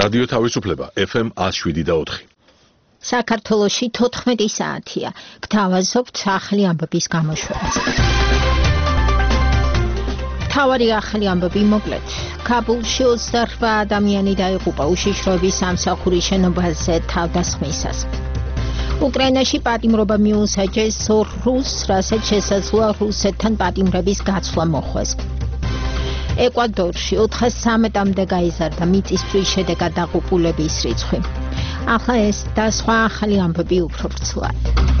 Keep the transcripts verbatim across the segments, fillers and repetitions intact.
რადიო თავისუფლება ეფ ემ one oh seven და four. საქართველოში თოთხმეტი საათია. გთავაზობთ ახალი ამბების გამოშვებას. მთავარი ახალი ამბები მოკლედ. ქაბულში ოცდაოთხ ადამიანი დაიღუპა უშიშროების სამსახურის შენობაზე თავდასხმისას. უკრაინაში პატიმრობა მიუსაჯეს ორ რუსს, რასაც შესაძლოა რუსეთთან პატიმრების გაცვლა მოხვეს. ეკვადორში ოთხას სამეტამდე გაიზარდა მიწისძვრის შედეგად დაღუპულების რიცხვი. ახლა ეს და სხვა ახალი ამბები უფრო ვრცლად.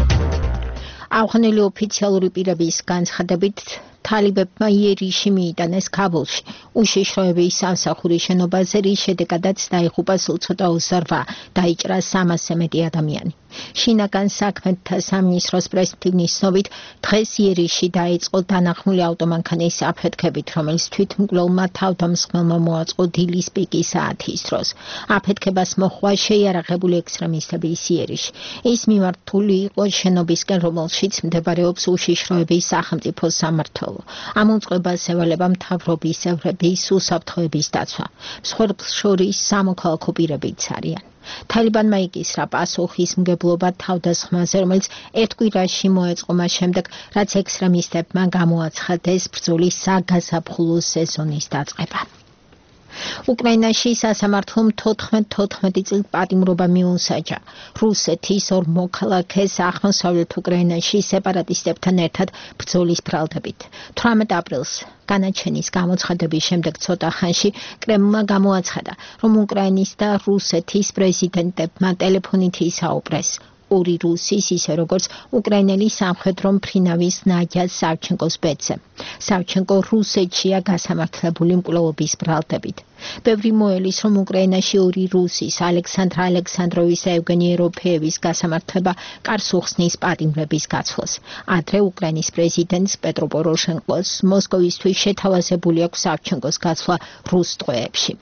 ავღანელი ოფიციალური პირების განცხადებით თალიბებმა იერიში მიიტანეს ქაბულში უშიშროების სამსახურის შენობაზე, რის შედეგადაც დაიღუპა სულ ცოტა ოცდაოთხ, დაიჭრა სამასზე მეტი ადამიანი. შინაგან საქმეთა სამინისტროს პრესტივნის ცნობით დღეს იერიში დაიწყო დანახმული ავტომანქანის აფეთქებით, რომელიც თვითმკვლელმა თავდამსხმელმა მოაწყო დილის პიკის საათის დროს. აფეთქებას მოჰყვა შეიარაღებული ექსტრემისტების იერიში. ის მიმართული იყო შენობისკენ, რომელშიც მდებარეობს უშიშროების სახელმწიფო სამმართველო. ამ უწყებას ევალება მთავრობის წევრების უსაფრთხოების დაცვა. მსხვერპლ შორის სამოქალაქო პირებიც არიან. თალიბანმა იკისრა პასუხისმგებლობა თავდასხმაზე, რომელიც ერთ კვირაში მოეწყო მას შემდეგ, რაც ექსტრემისტებმა გამოაცხადეს ბრძოლის საგაზაფხულო სეზონის დაწყება. უკრაინაში სასამართლომ თოთხმეტ წლით პატიმრობა მიუსაჯა რუსეთის ორ მოქალაქეს აღმოსავლეთ უკრაინაში სეპარატისტებთან ერთად ბრძოლის ბრალდებით. თვრამეტ აპრილს განაჩენის გამოცხადების შემდეგ ცოტა ხანში კრემლმა გამოაცხადა, რომ უკრაინის და რუსეთის პრეზიდენტებმა ტელეფონით ისაუბრეს. ორი რუსის, ისე როგორც უკრაინელი სამხედრო მფრინავის ნადია სავჩენკოს ბედზე. სავჩენკო რუსეთშია გასამართლებული მკვლელობის ბრალდებით. ბევრი მოელის, რომ უკრაინაში ორი რუსის, ალექსანდრ ალექსანდროვის და ევგენი ეროფეევის გასამართლება კარს უხსნის პატიმრების გაცვლას. ადრე უკრაინის პრეზიდენტს პეტრო პოროშენკოს მოსკოვისთვის შეთავაზებული აქვს სავჩენკოს გაცვლა რუს ტყვეებში.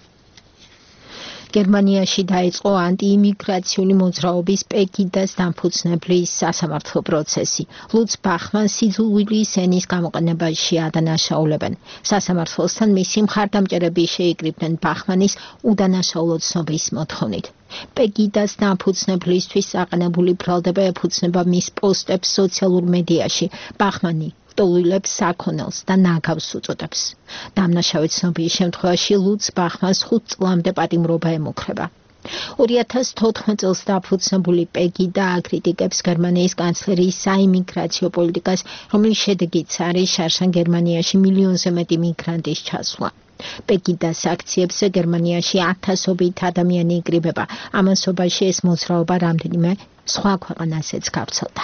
გერმანიაში დაიწყო ანტიიმიგრაციული მოძრაობის პეგიდას დამფუძნებლის სასამართლო პროცესი. ლუც ბახმანს სიძულვილის ენის გამოყენებაში ადანაშაულებენ. სასამართლოსთან მისი მხარდამჭერები შეიკრიბნენ ბახმანის უდანაშაულო ცნობის მოთხოვნით. პეგიდას დამფუძნებლისთვის აყენებული ბრალდება ეფუძნება მის პოსტებს სოციალურ მედიაში. ბახმანი ტოვილებს საქონელს და ნაგავს უწოდებს. დამნაშავე ცნობის შემთხვევაში ლუც ბახმანს ხუთ წლამდე პატიმრობა ემუქრება. ორი ათას თოთხმეტ წელს დაფუძნებული პეგიდა აკრიტიკებს გერმანიის კანცლერის საიმიგრაციო პოლიტიკას, რომლის შედეგიც არის შარშან გერმანიაში მილიონზე მეტი მიგრანტის ჩასვლა. პეგიდას აქციებზე გერმანიაში ათასობით ადამიანი იკრიბება. ამასობაში ეს მოძრაობა რამდენიმე სხვა ქვეყანასაც გავრცელდა.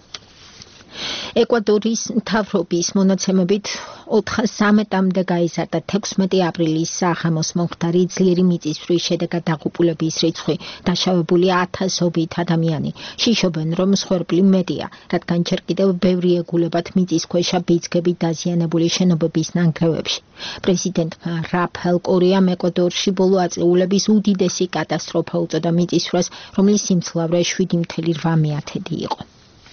ეკვადორის მთავრობის მონაცემებით ოთხას სამეტამდე გაიზარდა თექვსმეტი აპრილის საღამოს მომხდარი ძლიერი მიწისძვრის შედეგად დაღუპულების რიცხვი. დაშავებული ათასობით ადამიანი. შიშობენ, რომ მსხვერპლი მეტია, რადგან ჯერ კიდევ ბევრი ეგულებათ მიწისქვეშა ბიძგებით დაზიანებული შენობების ნანგრევებში. პრეზიდენტმა რაფაელ კორეამ ეკვადორში ბოლო აწეულების უდიდესი კატასტროფა უწოდა მიწისძვრას, რომლის სიმძლავრე შვიდი წუთი რვა მეათედი იყო.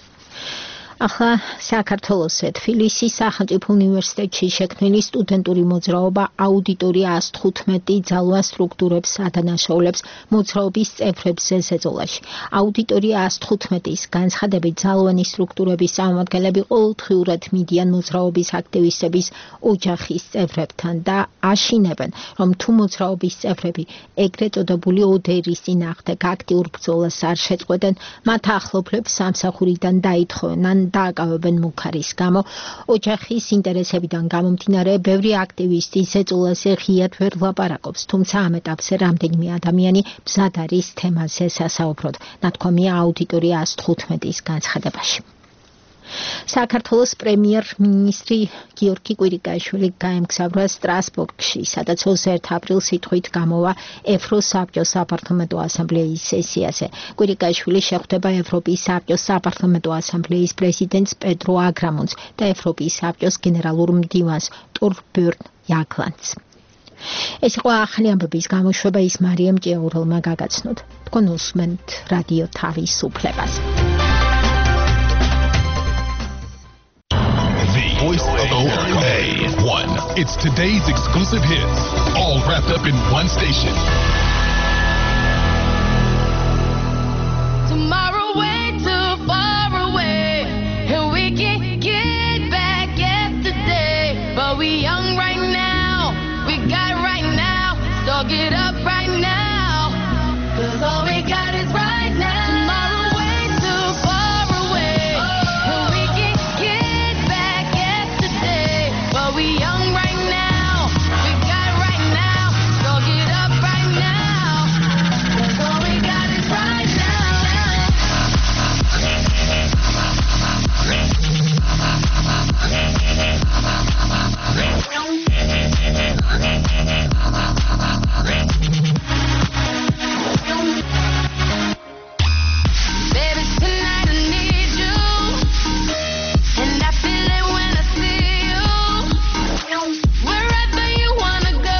ახლა საქართველოსზე თბილისის სახელმწიფო უნივერსიტეტში შექმნილი სტუდენტური მოძრაობა აუდიტორია one oh fifteen ძალვა სტრუქტურებს ადანაშაულებს მოძრაობის წევრებზე ზეწოლაში. აუდიტორია one oh fifteen-ის განცხადებით ძალოვანი სტრუქტურების წარმომადგენლები ყოველდღიურად მიდიან მოძრაობის აქტივისტების ოჯახის წევრებთან და აშინებენ, რომ თუ მოძრაობის წევრები ეგრეთ წოდებული ოდერის წინააღმდეგ აქტიურ ბრძოლას არ შეწყვეტენ, მათ ახლობლებს სამსახურიდან დაითხოვენ დააკავებენ მუქარის გამო. ოჯახის ინტერესებიდან გამომდინარე, ბევრი აქტივისტი ზეწოლაზე ღიად ვერ ლაპარაკობს, თუმცა ამ ეტაპზე რამდენიმე ადამიანი მზად არის თემაზე სასაუბროდ, ნათქვამია აუდიტორია one oh fifteen-ის განცხადებაში. საქართველოს პრემიერ-მინისტრი გიორგი კვირიკაშვილი გაემგზავრა სტრასბურგში, სადაც ოცდაერთი აპრილს სიტყვით გამოვა ევროსაბჭოს საპარლამენტო ასამბლეის სესიაზე. კვირიკაშვილი შეხვდება ევროპის საბჭოს საპარლამენტო ასამბლეის პრეზიდენტს პედრო აგრამონს და ევროპის საბჭოს გენერალურ მდივანს ტურბjörn jaglands. ეს იყო ახალი ამბების გამოშვება, ის მარიამ ჭიაურელმა გაგაცნოთ. თქვენ უსმენთ რადიო თავისუფლებას. Voice of O A one. It's today's exclusive hits, all wrapped up in one station. Tomorrow way too far away, and we can't get back yesterday. But we young right now, we got right now, so get up right now, 'cause all we got is right now. Tomorrow way too far away, and we can't get back yesterday. But we young right now, we got right now, so get up right now, 'cause all we got is right now. Baby, tonight I need you, and I feel it when I see you. Wherever you wanna go,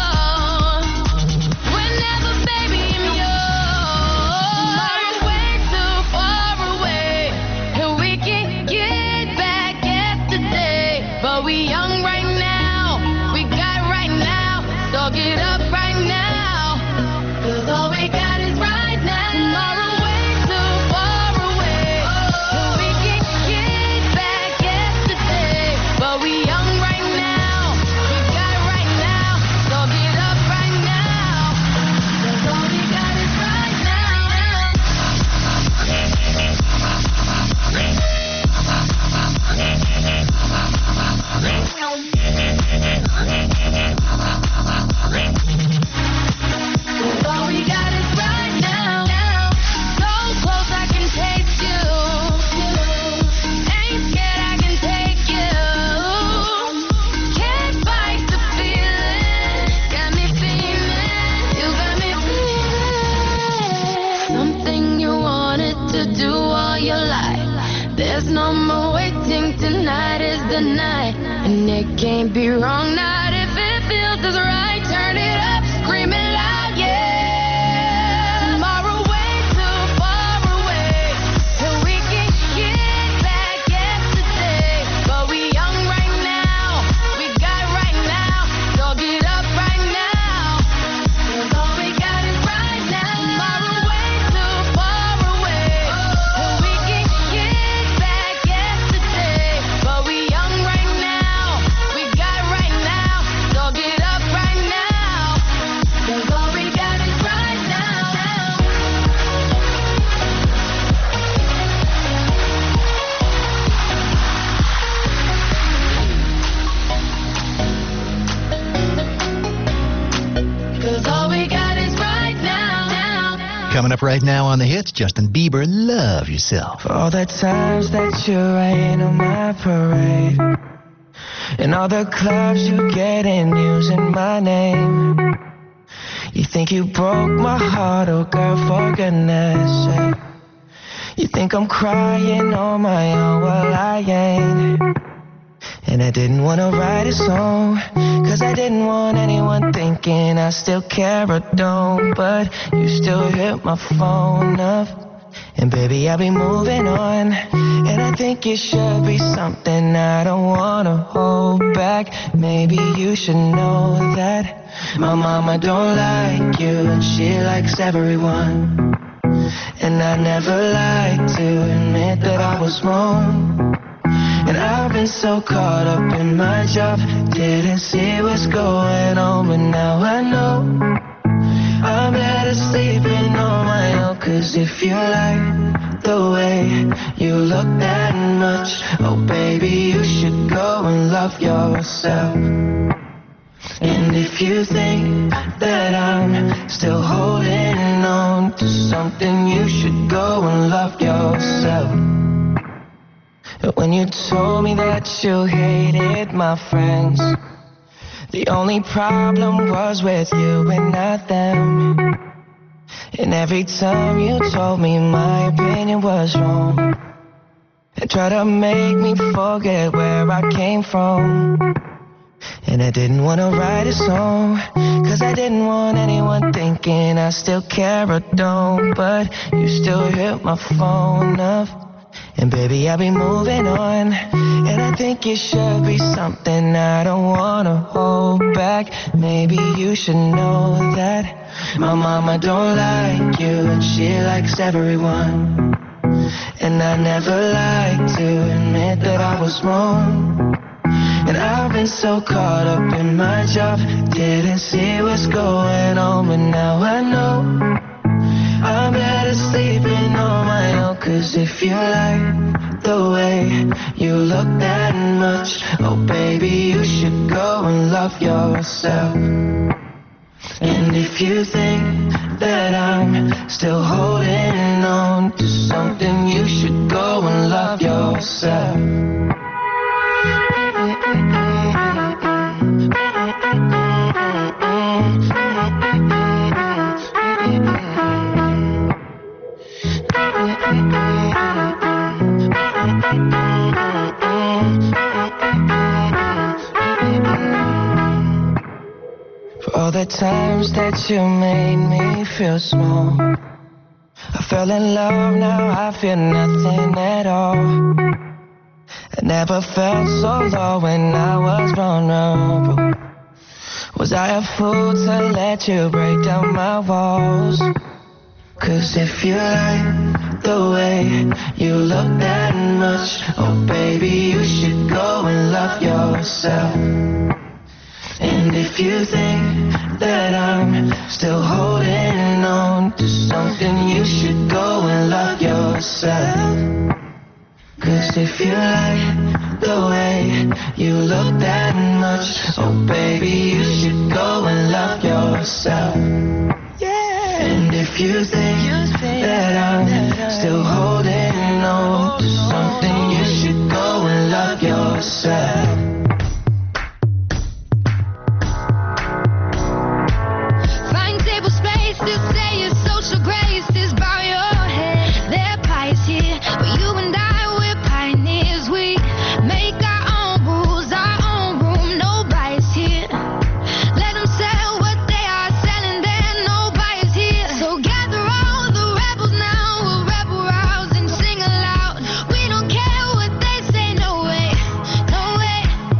whenever, baby, I'm yours. Far away, too far away, and we can't get back yesterday. But we young right now, we got right now, so get up right now, 'cause all we got is right now. Tomorrow way too far away, and we can't get back yesterday. But we young right now, we got right now, so get up right now, 'cause all we got is right now. All we got is right now. So close I can taste you. Ain't scared I can take you. Can't fight the feeling. Got me feeling. You got me feeling. Something you wanted to do all your life. There's no more waiting. Tonight is the night, and it can't be wrong. Not if it feels as right. Turn it up, scream it loud, yeah. Tomorrow way too far away, and we can't get back yesterday. But we young right now, we got right now, so get up right now, 'cause all we got is right now. Tomorrow way too far away, and we can't get back yesterday. But we young right now, we got right now, so get up right now, 'cause all we got is right now. Cause all we got is right now. Coming up right now on the hits, Justin Bieber, Love Yourself. All the times that you rain on my parade, and all the clubs you get in using my name. You think you broke my heart, oh girl, for goodness sake. You think I'm crying on my own, well I ain't. And I didn't want to write a song, 'cause I didn't want anyone thinking I still care or don't. But you still hit my phone up, and baby I'll be moving on. And I think it should be something I don't want to hold back. Maybe you should know that my mama don't like you, and she likes everyone. And I never like to admit that I was wrong. And I've been so caught up in my job, didn't see what's going on. But now I know I'm better sleeping on my own. 'Cause if you like the way you look that much, oh baby, you should go and love yourself. And if you think that I'm still holding on to something, you should go and love yourself. When you told me that you hated my friends, the only problem was with you and not them. And every time you told me my opinion was wrong, and tried to make me forget where I came from. And I didn't want to write a song, 'cause I didn't want anyone thinking I still care or don't. But you still hit my phone up, And baby, I'll be moving on. And I think it should be something I don't wanna hold back. Maybe you should know that my mama don't like you, and she likes everyone. And I never like to admit that I was wrong. And I've been so caught up in my job, didn't see what's going on, but now I know I'm better sleeping on my own. Cause if you like the way you look that much, oh baby, you should go and love yourself. And if you think that I'm still holding on to something, you should go and love yourself. For all the times that you made me feel small, I fell in love, now I feel nothing at all. I never felt so low when I was vulnerable. Was I a fool to let you break down my walls? Cause if you like the way you look that much, oh baby, you should go and love yourself. And if you think that I'm still holding on to something, you should go and love yourself. Cause if you like the way you look that much, oh baby, you should go and love yourself. Yeah. And if you think that I'm still holding on to something, you should go and love yourself. Find table space to say your social graces, bow your head. Their pie is here, but you and I, we're pioneers. We make our own rules, our own room, no bias here. Let them sell what they are selling there, no bias here. So gather all the rebels now, we'll rebel rouse and sing aloud. We don't care what they say, no way, no way.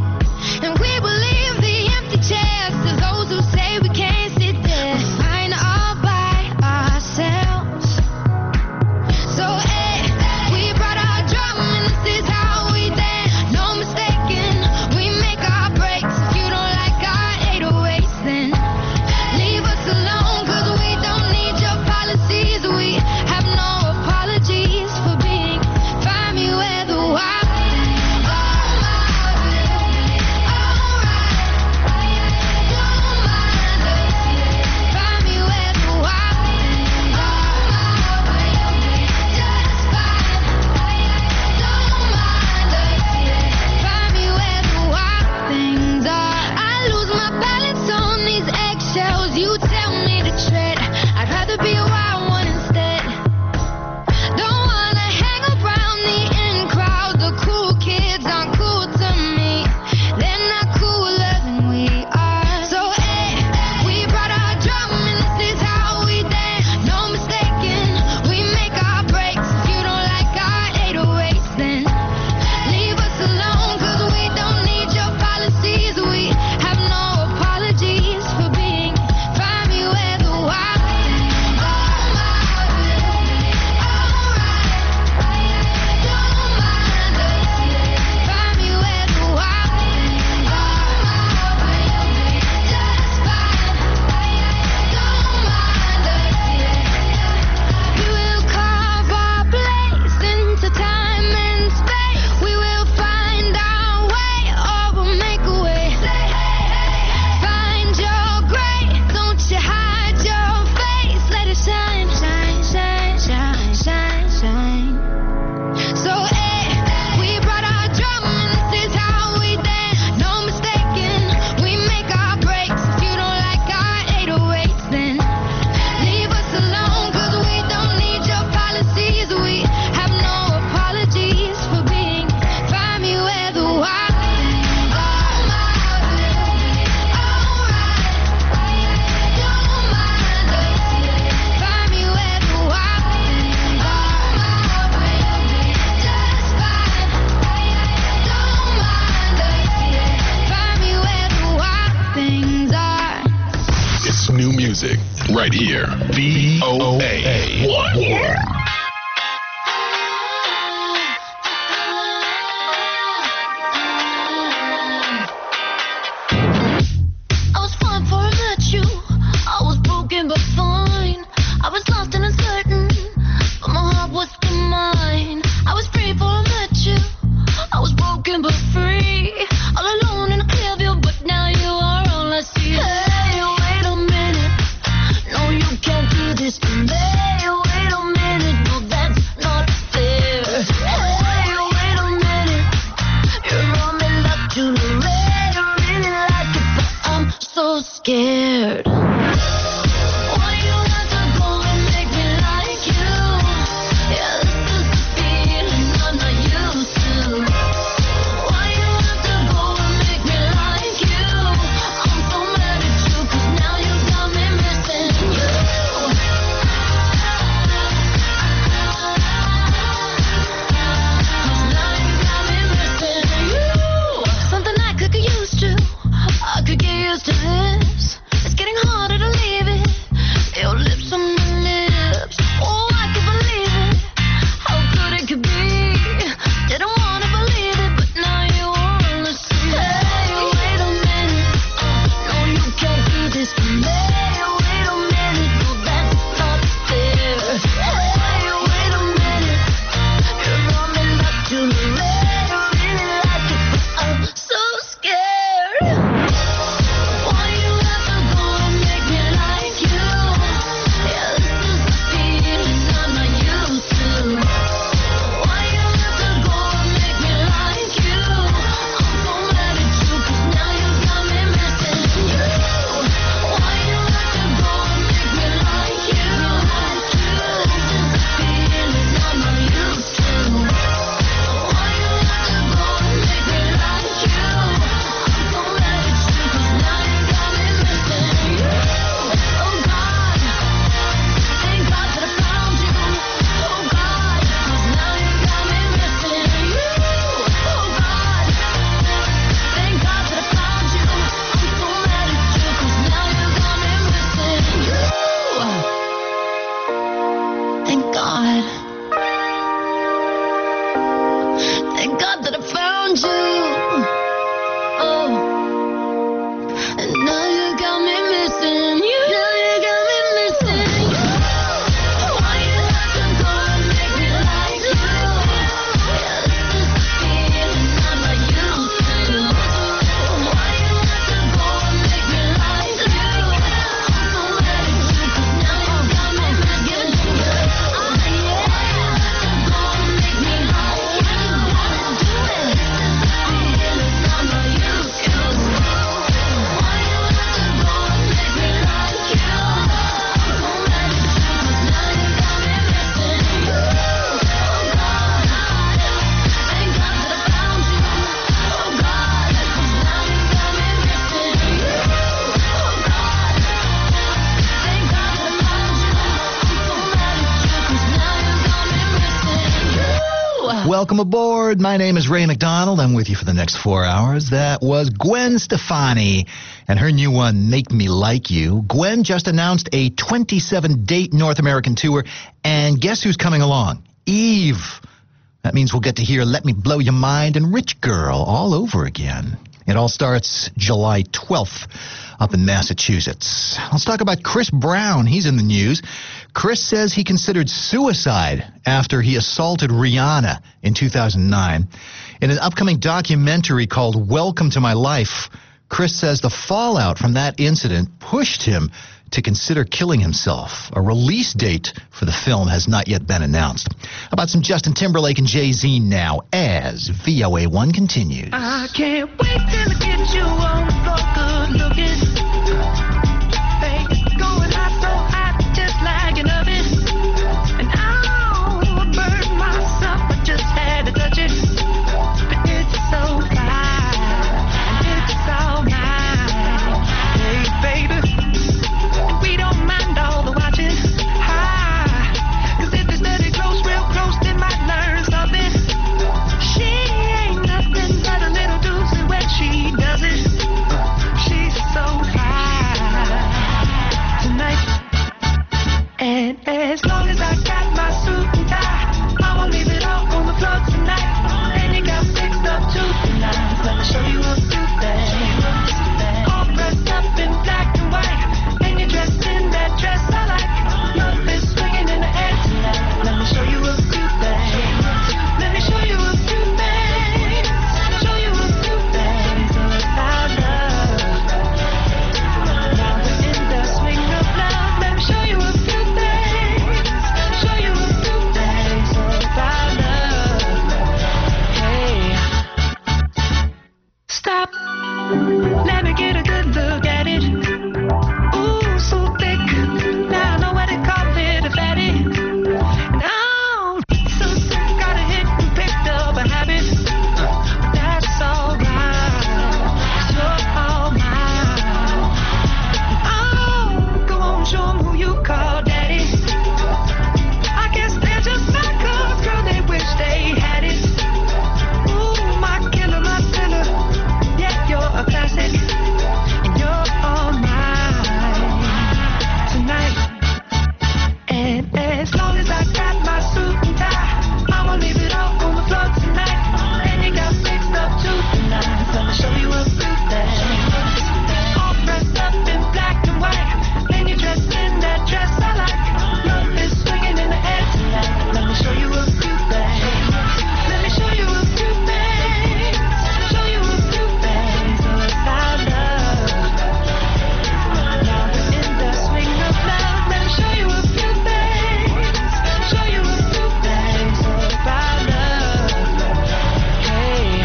right here. V O A one. But fine, I was lost and uncertain, but my heart was still mine. I was free before I met you. I was broken but free, all alone in a clear view, but now you are all I see. Hey, wait a minute, no, you can't do this to me. Wait a minute, no, that's not fair. Hey, wait a minute, you're on me like jewelry. I really like it, but I'm so scared. Welcome aboard. My name is Ray McDonald. I'm with you for the next four hours. That was Gwen Stefani and her new one, Make Me Like You. Gwen just announced a twenty-seven date North American tour, and guess who's coming along? Eve. That means we'll get to hear Let Me Blow Your Mind and Rich Girl all over again. It all starts July twelfth up in Massachusetts. Let's talk about Chris Brown. He's in the news. Chris says he considered suicide after he assaulted Rihanna in two thousand nine. In an upcoming documentary called Welcome to My Life, Chris says the fallout from that incident pushed him to consider killing himself. A release date for the film has not yet been announced. How about some Justin Timberlake and Jay-Z now as V O A one continues. I can't wait till I get you on the floor, good looking. Baby, going hot, so hot, just like an oven. And I'll burn myself, I just had to touch it. But it's so fine, it's all mine. Hey, baby. We don't mind all the watching. Hi, cause if it's study close, real close, they might learn something. She ain't nothing but a little doozy when she does it. She's so stop. Let me get a good look at it. Ooh, so thick. Now I know what they call it, a fatty. Now, so sick, got a hit and picked up a habit. That's alright. You're all mine. Oh, go on, show 'em who you call daddy. I guess they're just like us, girl, they wish they had it. Ooh, my killer, my killer. Yeah, you're a classic. And you're all mine tonight. And as long as I got my suit and tie, I'ma leave it all on the floor tonight. And you got fixed up to the nines. Let me show you a few things. All dressed up in black and white. Then you're dressed in that dress I like. Love is swinging in the air tonight. Let me show you a few things. Let me show you a few things. Show you a few things about love. Now we're in the swing of love. Let me show you a few things. Show you a few things about love. Hey,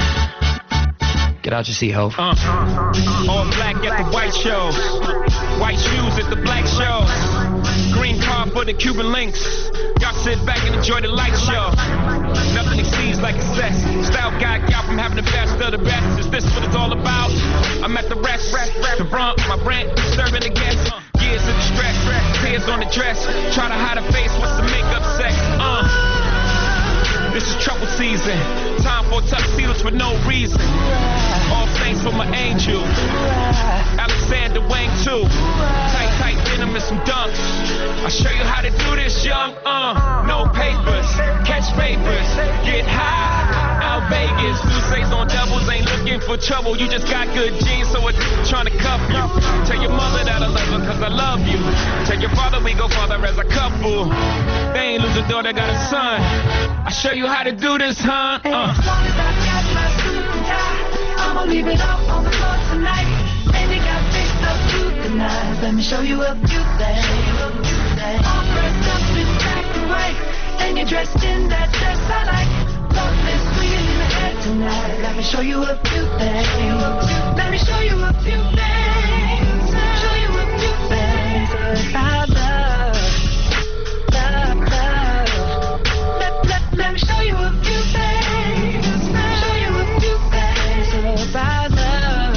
Get out your seat, Hov. Uh, all black at the white shows, white shoes at the black shows, green car for the Cuban links. Y'all sit back and enjoy the light show. Nothing exceeds like excess. Style guy, y'all from having the best of the best. Is this what it's all about? I'm at the rest, the brunt, my brand, serving the guests. Years of distress, tears on the dress. Try to hide a face, what's the makeup sex? Uh. This is trouble season. Time for tuxedos for no reason. All thanks for my angel. Alexander Wang too. Tight, tight denim and some dunks. I'll show you how to do this, young. Uh, no papers, catch papers, get high. Out Vegas, Tuesdays on doubles, ain't looking for trouble. You just got good genes, so it's trying to cuff you. Tell your mother that I love her, cause I love you. Tell your father we go father as a couple. They ain't lose a daughter, got a son. I'll show you how to do this, huh? Uh. as long as I got my suit and tie, I'ma leave it all on the floor tonight. And you got fixed up to the nines. Let me show you a few things. All dressed up in black and white, and you're dressed in that dress I like. Love is swinging in the air tonight. Let me show you a few things. Let me show you a few things. Show you a few things about love, love, love. Let, let, let me show you a few things. Show you a few things about love.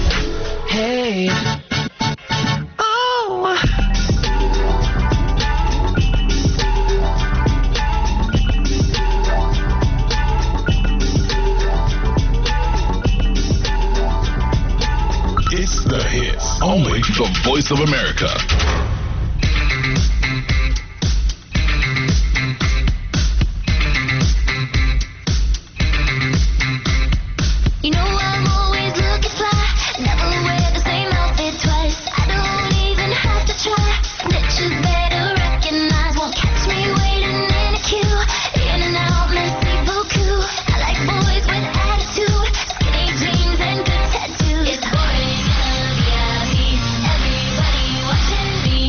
Hey. Oh. It's the hits. Only the Voice of America. You know I'm always looking fly, never wear the same outfit twice. I don't even have to try. That you better recognize, won't catch me waiting in a queue. In and out, merci beaucoup. I like boys with attitude, skinny jeans and good tattoos. It's boys gonna be happy, everybody watching me.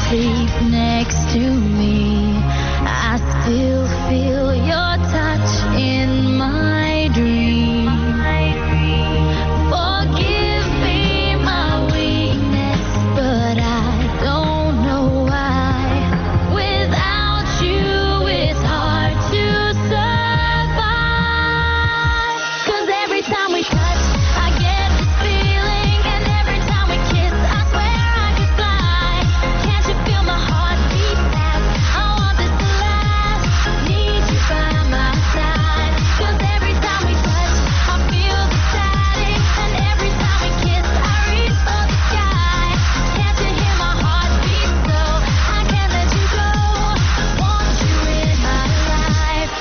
sleep next to me, I still feel your touch in my dream. Forgive me my weakness, but I don't know why. Without you, it's hard to survive. 'Cause every time we touch, I get this feeling, and every time we kiss, I swear I could fly. Can't you feel my heart beat fast? I want this to last. Need you by my side. 'Cause every time we touch, I feel the static, and every time we kiss, I reach for the sky. Can't you hear my heart beat so? I can't let you go. Want you in my life.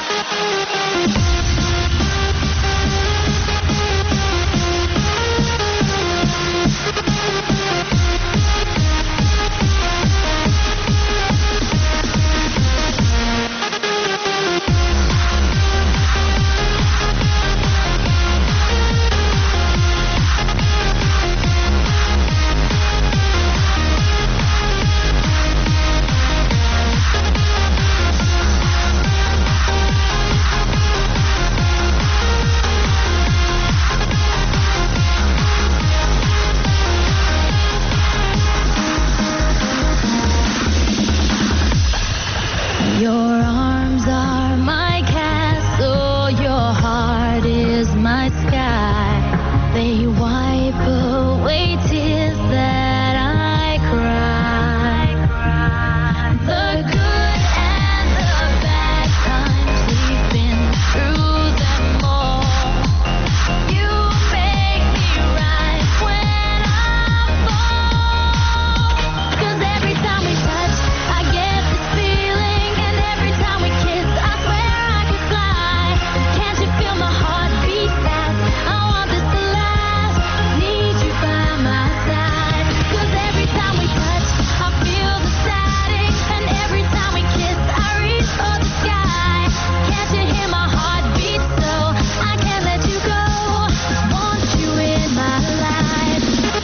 Your arms are my castle, your heart is my sky. They wipe away tears that I cry. The good and the bad times, we've been through them all. You make me rise when I fall. 'Cause every time we touch, I get this feeling, and every time we kiss, I swear I could fly. Can't you feel my heart beat fast? I want this to last. Need you by my side. 'Cause every time we touch, I feel the static, and every time we kiss, I reach for the sky. Can't you hear my heart beat so? I can't let you go. Want you in my life.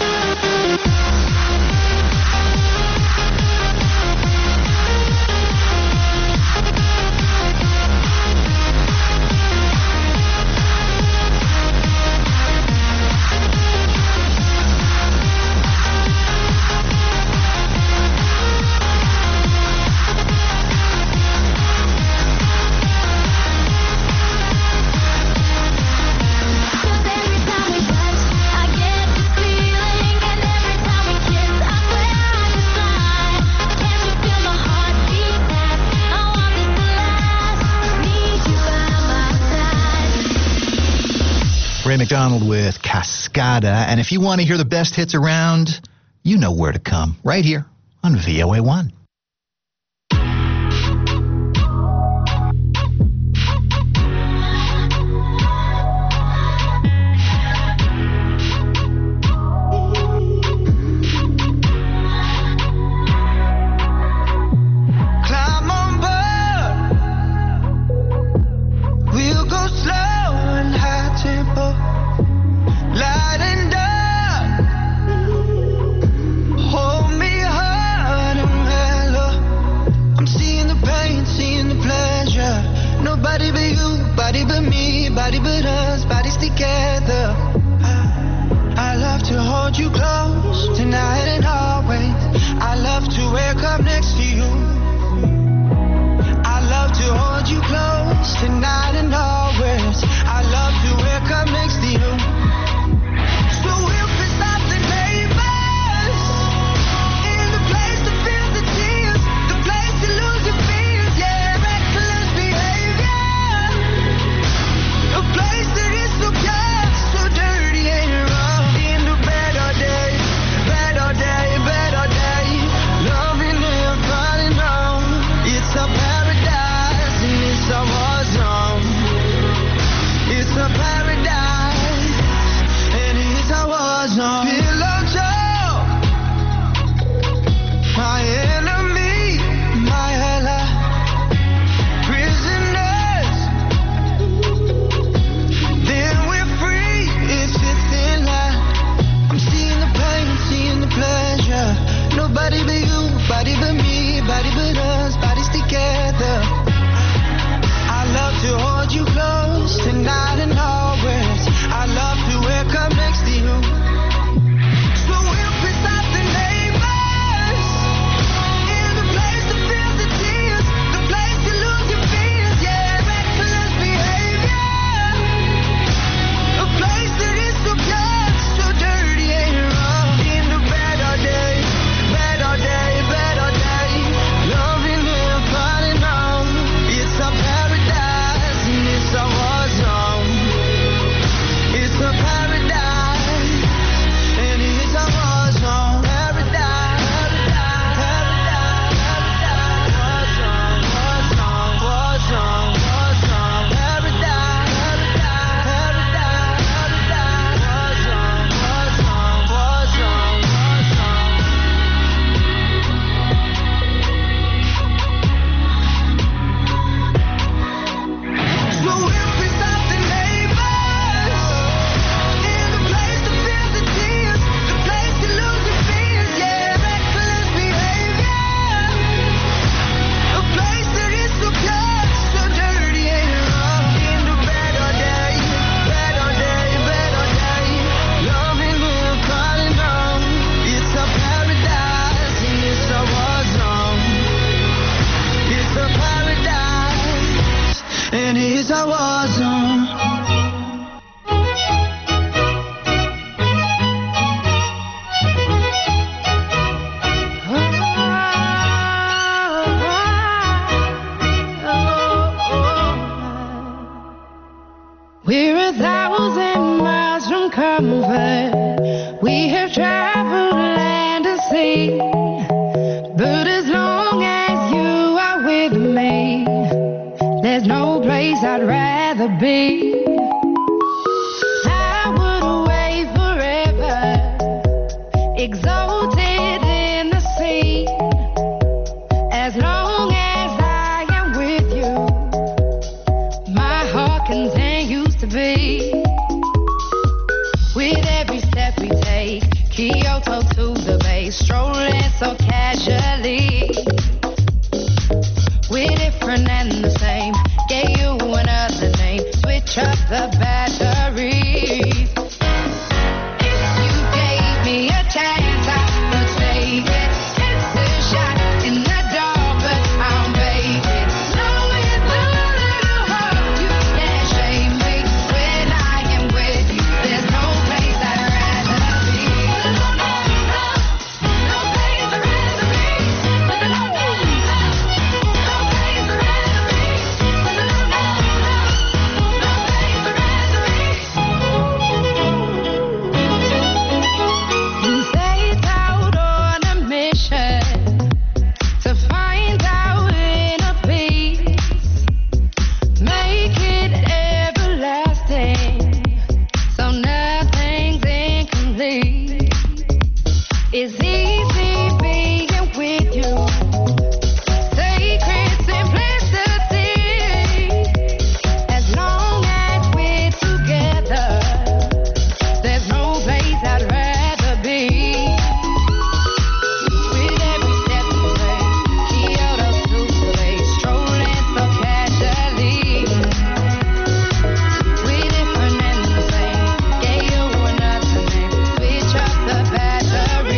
Cause every time we touch, I get this feeling, and every time we kiss, I swear I could fly. Can't you feel my heart beat fast? I want this to last. Need you by my side. Ray McDonald with Cascada. And if you want to hear the best hits around, you know where to come. Right here on V O A one. Climb on board. We'll go slow and high tempo. Light and dark. Hold me hard and rather be. I would wait forever, exalted in the sea. As long as I am with you, my heart continues to beat. With every step we take, Kyoto to the bay, strolling so casually. We're different and the same, gave you another name, switch up the batteries. If you gave me a chance, I would take it. It's a shot in the dark, but I'll make it. Knowing the little hope you can't shame me. When I am with you, there's no place I'd rather be. No, no, no, no place I'd rather be. No, no, no, no. It's easy being with you. Sacred simplicity. As long as we're together, there's no place I'd rather be. With every step we take, Kyoto to the bay, strolling so casually. We're different and the same, gave you another name, switch up the battery.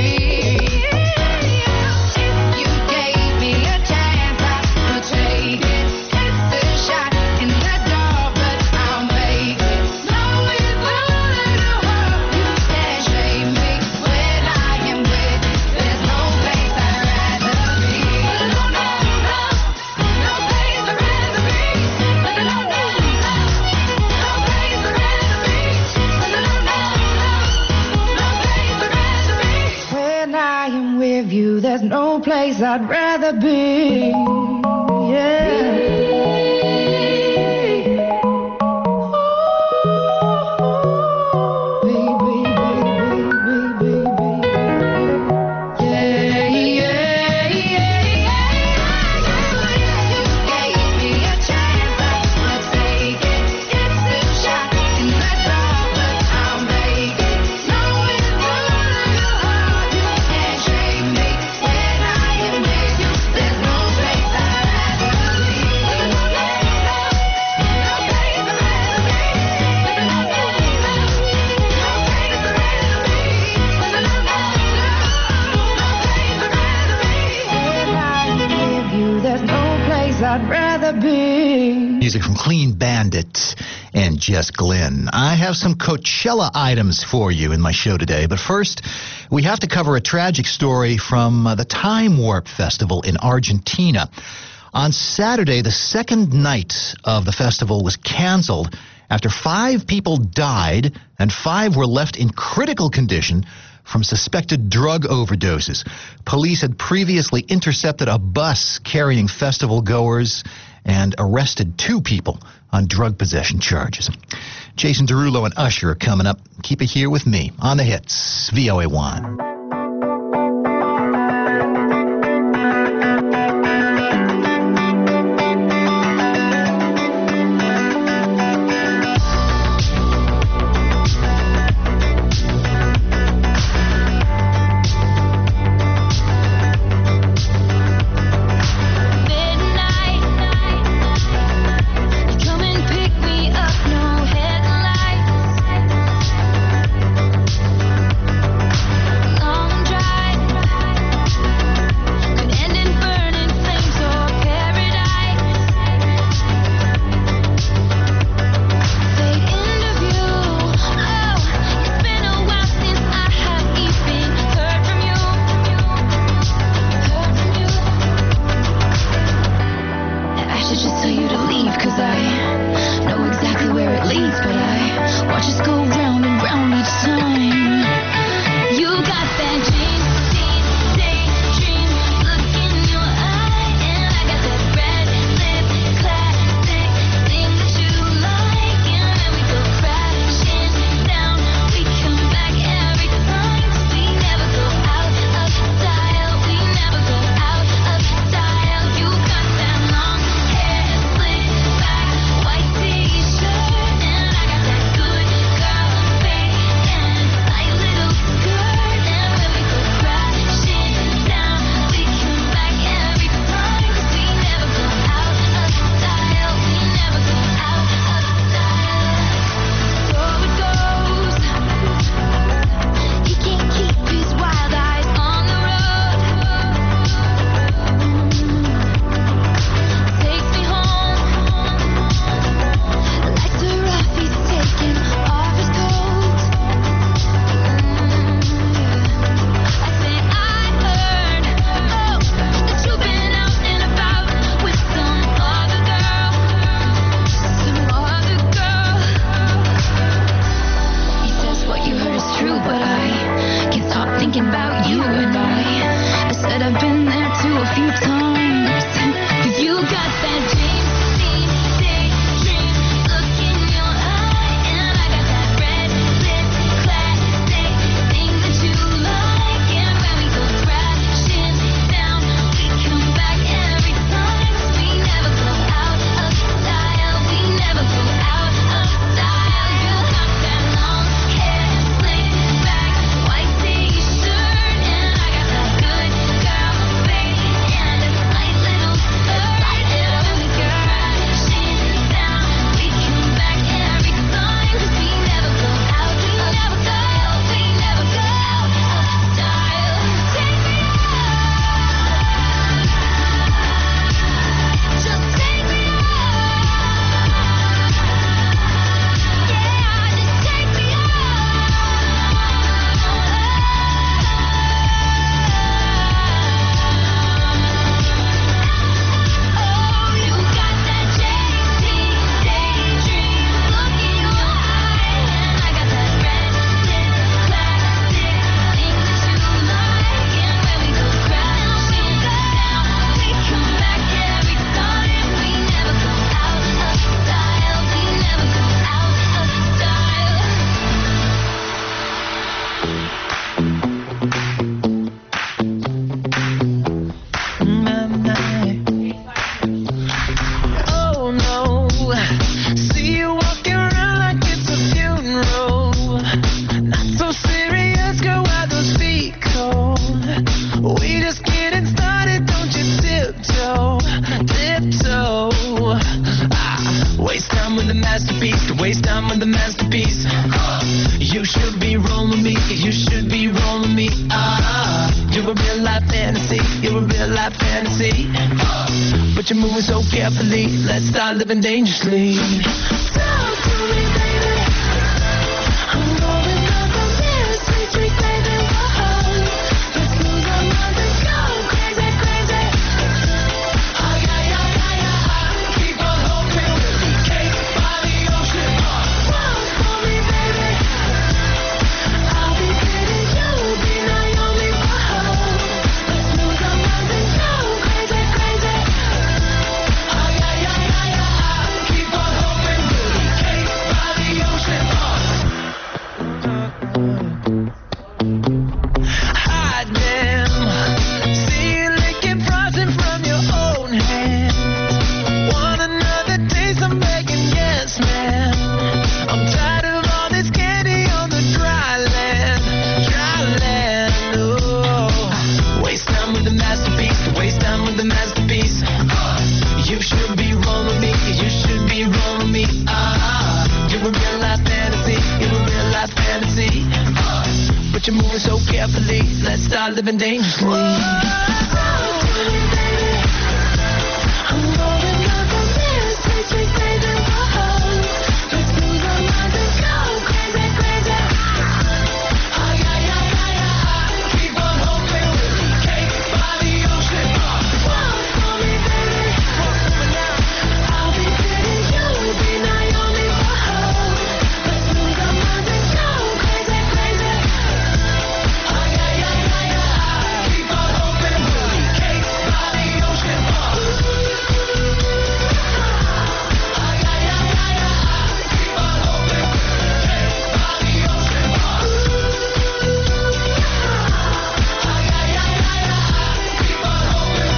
You gave me a chance, I would take it. It's a shot in the dark, but I'll make it. Knowing the little hope you can't shame me. When I am with you, there's no place I'd rather be. No, no, no, no place I'd rather be. No, no, no, no, no place I'd rather be. No, no, no, no, no place I'd rather be. When I am with you, there's no place I'd rather be. Yeah. Baby, baby, baby, baby. Yeah, yeah, yeah, yeah. You gave me a chance, I would take it. It's a shot in the dark, but I'll make it. Knowing the little heart you can't shame me. When I am with you, there's no place I'd rather be. No, no, no, no place I'd rather be. No, no, no, no, no place I'd rather be. No, no, no, no, no place I'd rather be. When I am with you, there's no place I'd rather be. Music from Clean Bandit and Jess Glynn. I have some Coachella items for you in my show today, but first, we have to cover a tragic story from uh, the Time Warp Festival in Argentina. On Saturday, the second night of the festival was canceled after five people died and five were left in critical condition from suspected drug overdoses. Police had previously intercepted a bus carrying festival goers and arrested two people on drug possession charges. Jason Derulo and Usher are coming up. Keep it here with me on the hits, V O A one. No Oh no, see you walking around like it's a funeral. Not so serious, girl, why those feet cold? We just getting started, don't you tiptoe, tiptoe. Ah, waste time with the masterpiece, to waste time with the masterpiece. You should be rolling me, you should be rolling me. Ah, you're a real life fantasy, you're a real life fantasy. But you're moving so carefully, let's start living dangerously. Talk to me, baby. I'm going up on this sweet, sweet baby. Whoa, let's lose our minds and go crazy, crazy. Oh yeah, yeah, yeah, yeah. Keep on hoping we'll be cake by the ocean. Walk for me, baby. I'll be pretty, you'll be Naomi. Whoa, let's lose our minds and go crazy, crazy. Oh yeah, yeah, yeah, yeah. Keep on hoping we'll be cake by the ocean. Hide them. See you licking frosting from your own hand. Want another taste? I'm begging, yes, man. I'm tired of all this candy on the dry land, dry land. Oh, waste time with the masterpiece, waste time with the masterpiece. You should be rolling me, you should be rolling me. Ah, you're a real life fantasy, you're a real life fantasy. But you're moving so carefully, let's start living dangerously. Talk to me, baby. I'm rolling up on this sweet, sweet baby. Whoa, let's lose our minds and go crazy, crazy. Oh yeah, yeah, yeah, yeah. Keep on hoping we'll be cake by the ocean. Walk for me, baby. I'll be pretty, you'll be Naomi. Whoa, let's lose our minds and go crazy, crazy. Oh yeah, yeah, yeah, yeah. Keep on hoping we'll be cake by the ocean. Oh yeah, yeah, yeah, yeah. Keep on hoping we'll be cake by the ocean. Oh yeah, yeah, yeah, yeah. Keep on hoping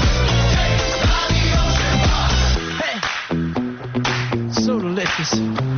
we'll be cake by the ocean. Hey, so delicious.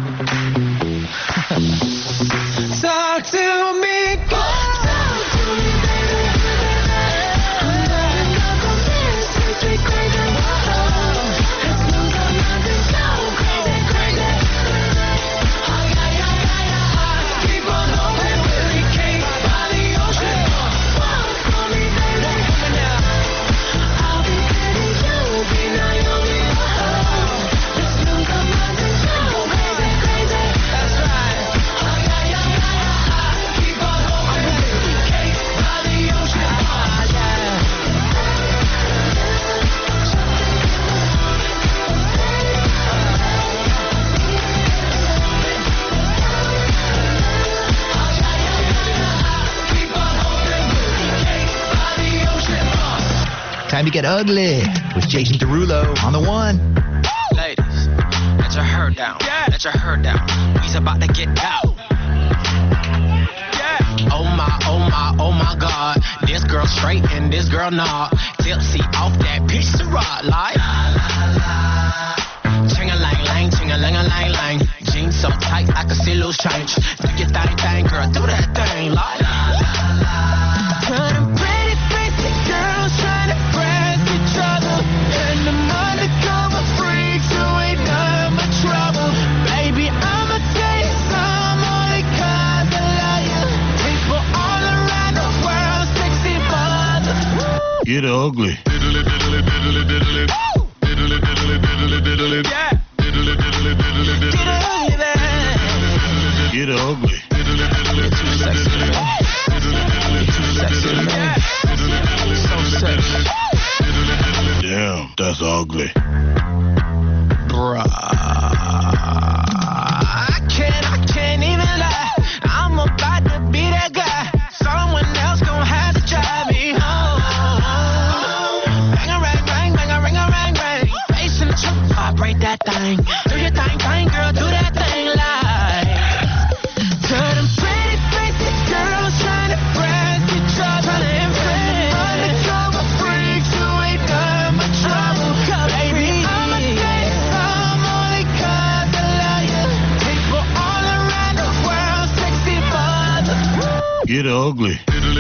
Talk to me, girl. Talk to me, baby. I'm rolling up on this sweet, sweet crazy. Whoa, let's lose our minds and go crazy, crazy. Oh yeah, yeah, yeah, yeah. Keep on hoping we'll be cake by the ocean. Walk for me, baby. I'll be pretty, you'll be Naomi. Whoa, let's lose our minds and go crazy, crazy. That's right. Oh yeah, yeah, yeah, yeah. Keep on hoping we'll be cake by the ocean. Oh yeah. Keep on hoping we'll be cake by the ocean. Time to get ugly with Jason Derulo on the one. Ladies, let your hair down. Let your hair down. We's about to get out. Oh my, oh my, oh my God. This girl straight and this girl not. Tipsy off that piece of rock like. Ching-a-lang-lang, ching-a-lang-a-lang-lang. Jeans so tight I can see loose change. Do your thing, thing, girl, do that thing like. Turning pretty basic girls trying to press each other. And the undercover freaks who ain't none but trouble. Baby, I'ma tell you some only 'cause I love you. People all around the world, sexy mother. Get ugly. Yeah. Get ugly, man. Get ugly. You're too sexy, man. You're too sexy, man. So sexy. Damn, that's ugly. Bruh. I can't, I can't even lie. I'm about to be that guy. Someone else gon' have to drive me home. Bang a rang, rang, bang a ring a rang, rang. Bass in the truck, vibrate that thing. Do your thing, thing, girl, do that thing like. Turn them pretty basic girls trying to press each other. Undercover freaks who ain't done but try. Get ugly.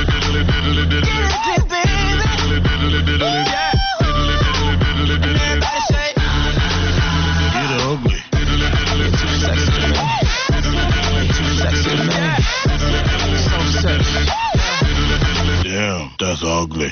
Damn, that's ugly.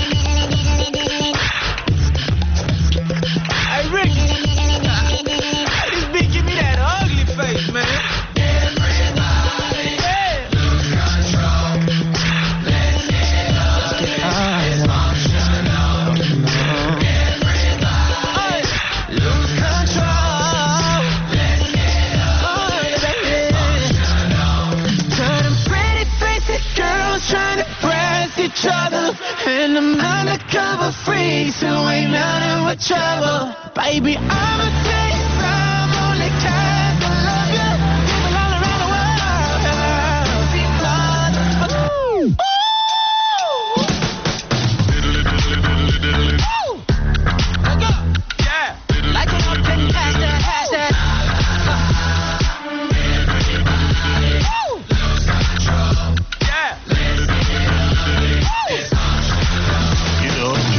Hey, Rick. This bitch give me that ugly face, man. Everybody, yeah. Lose control. Let's get ugly. Dysfunctional. Everybody, lose control. Let's get ugly. Dysfunctional. Turning pretty faces, girls trying to press each other. And I'm undercover freaks who ain't nothing but trouble. Baby, I'ma tell you from only cause I love you. People all around the world. Because, ooh, ooh. Let go. Yeah. Like an up and past that, past that. Ooh. Lose control. Yeah. Let's get ugly. Get ugly.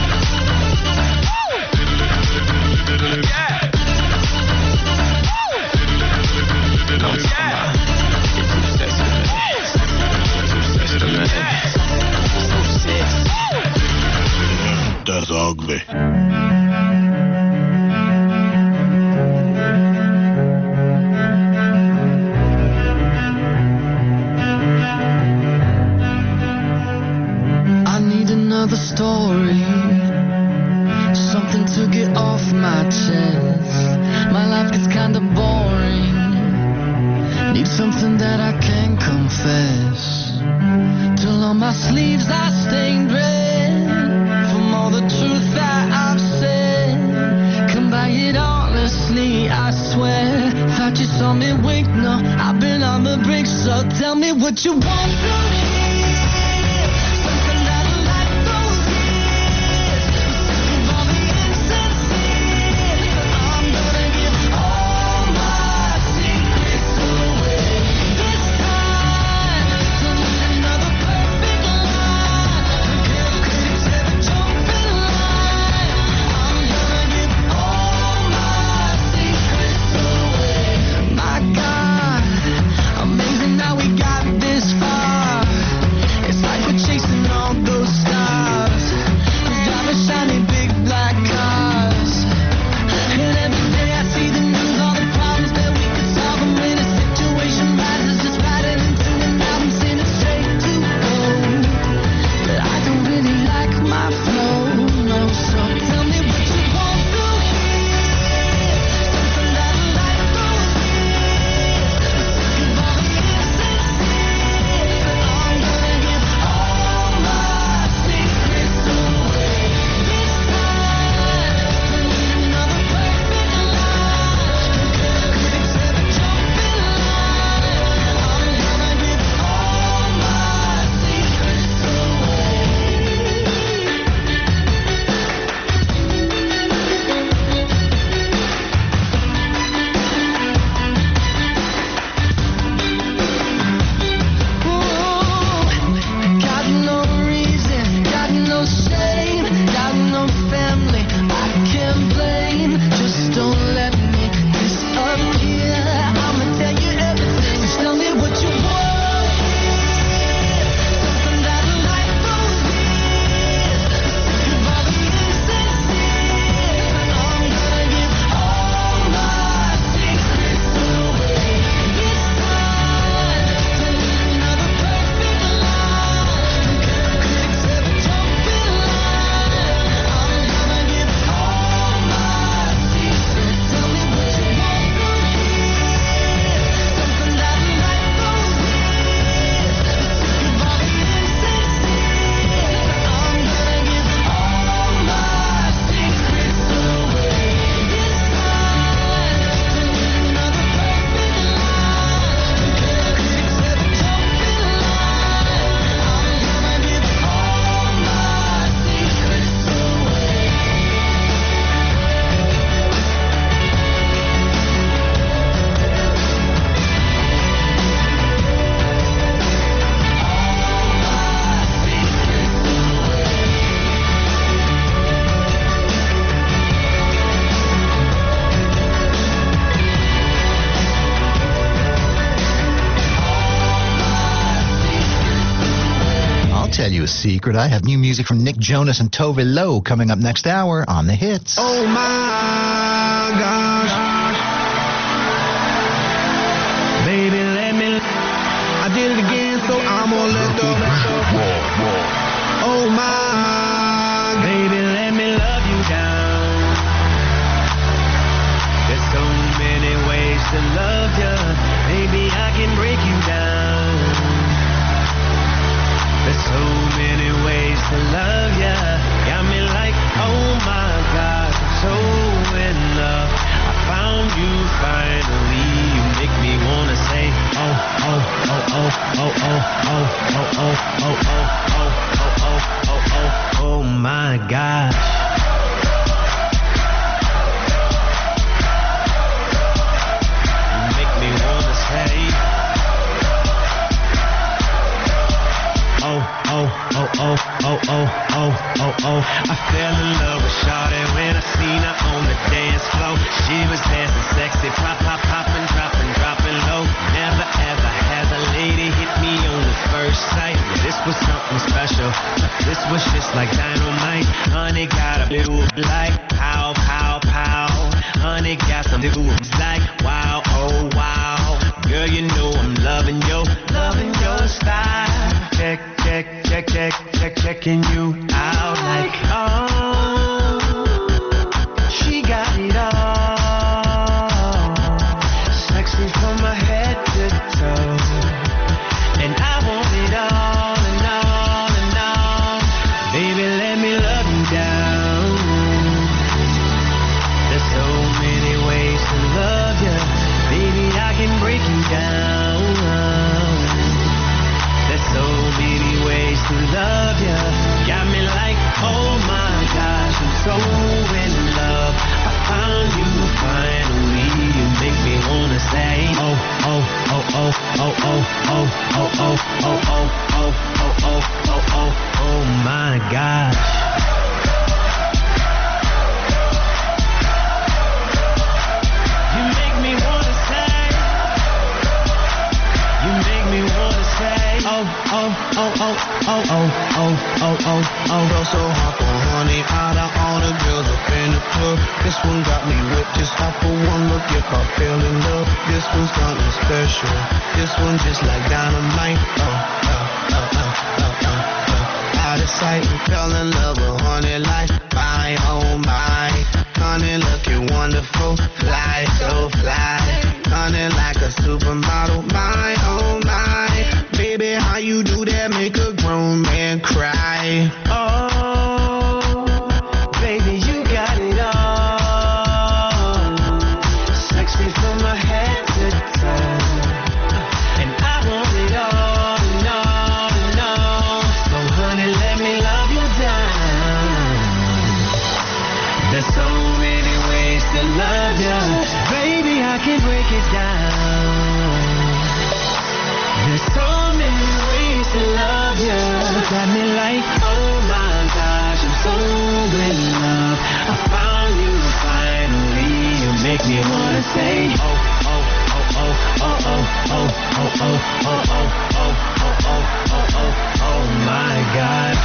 That's ugly. I need another story, something to get off my chest. My life gets kinda boring. Need something that I can confess. Till on my sleeves I stained red from all the truth that I've said. Come by it honestly, I swear. Thought you saw me wink, no, I've been on the brink. So tell me what you want from me. Something that'll light those years. Sick of all the insincere. I'm gonna give all my secrets away. This time, don't need another perfect line. Girl, 'cause you said the jumping line. I'm gonna give all my secrets away. My God, amazing how we got this far. a secret. I have new music from Nick Jonas and Tove Lo coming up next hour on The Hits. Oh my gosh. Baby, let me. I did it again, so I'm gonna let go. Oh my. Baby, let me love you down. There's so many ways to love you. Baby, I can break you down. There's so many ways to love ya. Got me like, oh my God, I'm so in love. I found you finally. You make me wanna say, oh, oh, oh, oh, oh, oh, oh, oh, oh, oh, oh, oh, oh, oh, oh, oh, my gosh. You make me wanna say, oh, oh, oh, oh, oh, oh, oh, oh, oh. I fell in love with Shawty when I seen her on the dance floor. She was dancing sexy, pop, pop, popping, dropping, dropping low. Never ever has a lady hit me on the first sight. This was something special. This was just like dynamite. Honey got a blue like pow, pow, pow. Honey got some dudes like wow, oh wow. Girl, you know I'm loving your, loving your style. Check, check, check, check, check, checking you out like, oh, she got it all. Sexy from my head to toe. And I want it all and all and all. Baby, let me love you down. There's so many ways to love you. Baby, I can break you down. There's so many ways to love you. Got me like, oh my gosh, I'm so in love. I found you finally. You make me wanna say, oh, oh, oh, oh, oh, oh, oh, oh, oh, oh, oh, oh, oh, oh, oh, oh, oh my gosh. You make me wanna say, you make me wanna say, oh, oh, oh, oh, oh, oh, oh, oh, oh, oh. Girl, so hot for honey, out of all the girls up in the club. This one got me whipped just off for one look. If I fell in love, this one's something special. This one just like dynamite. Oh, oh, oh, oh, oh, oh, oh. Out of sight and fell in love with honey like my, oh my. Honey looking wonderful, fly, so fly. Honey like a supermodel, my, oh my. Baby, how you do that make a grown man cry? Oh, baby, you got it all. Sexy from my head to toe. And I want it all and all and all. So honey, let me love you down. There's so many ways to love you. Baby, I can break it down. There's so many ways to love you. Got me like, oh my gosh, I'm so in love. I found you finally. You make me wanna say, oh, oh, oh, oh, oh, oh, oh, oh, oh, oh, oh, oh, oh, oh, oh, oh, oh my gosh.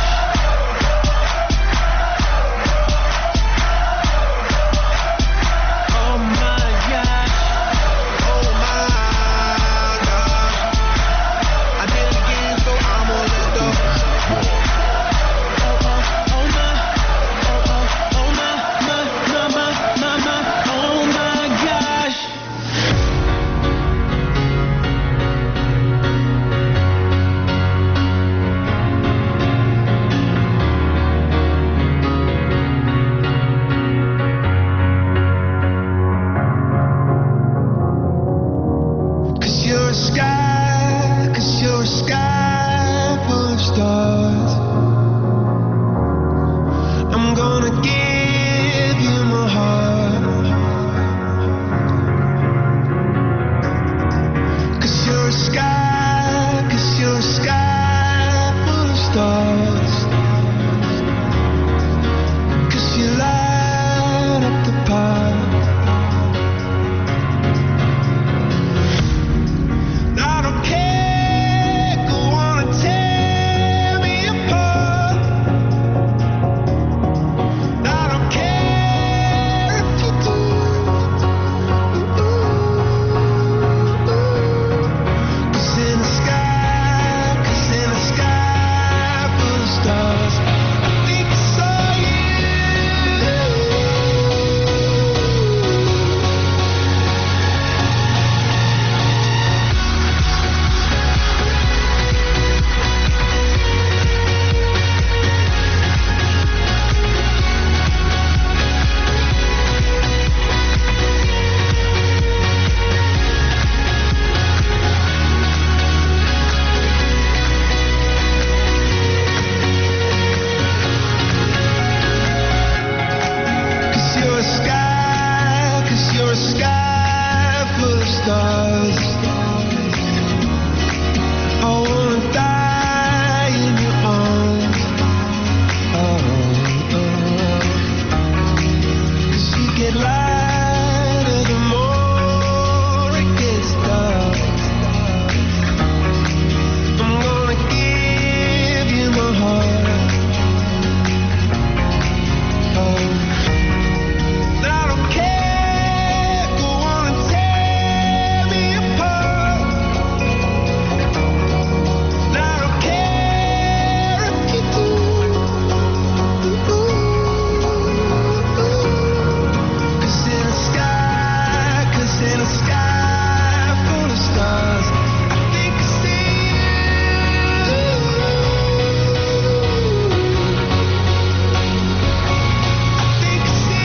get lighter the more it gets dark. I'm gonna give you my heart. Oh, I don't care, go on and tear me apart. I don't care if you do. Cause in a sky, cause in a sky full of stars, I think I see you. I think I see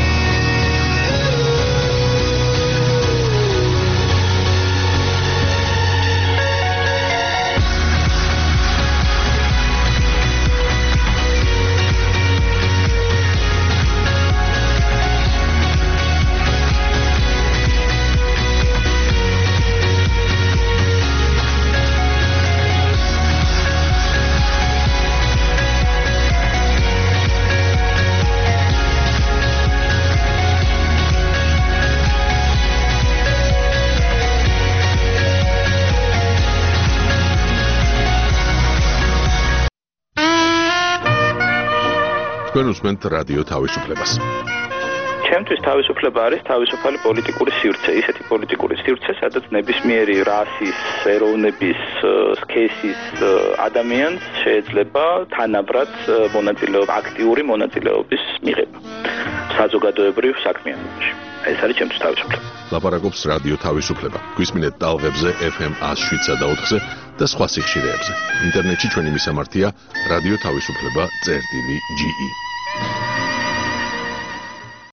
თქვენ უსმენთ რადიო თავისუფლებას. ჩემთვის თავისუფლება არის თავისუფალი პოლიტიკური სივრცე, ისეთი პოლიტიკური სივრცე, სადაც ნებისმიერი რასის, ეროვნების, სქესის ადამიანს შეიძლება თანაბრად მონაწილეობა, აქტიური მონაწილეობის მიღება საზოგადოებრივ საქმიანობაში. ეს არის ჩემთვის თავისუფლება. ლაპარაკობს რადიო თავისუფლება. გვისმინეთ ტალღებზე ეფ ემ one oh seven point four-ზე და სხვა სიხშირეებზე. ინტერნეტში ჩვენი მისამართია რადიო თავისუფლება წერტილი ჯი ი.